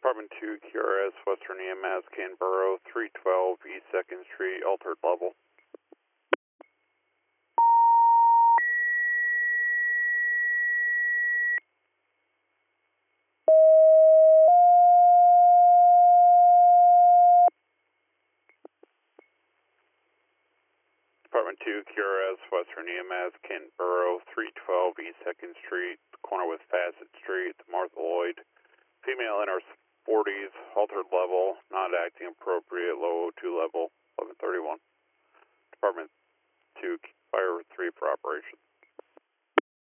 Department 2, QRS, Western EMS, Canberra, 312 East 2nd Street, altered level. Department 2, QRS, Western EMS, Canberra, 312 East 2nd Street, corner with Fassett Street, Martha Lloyd. Female in her 40s, altered level, not acting appropriate, low O2 level, 1131. Department 2, Fire 3 for operation.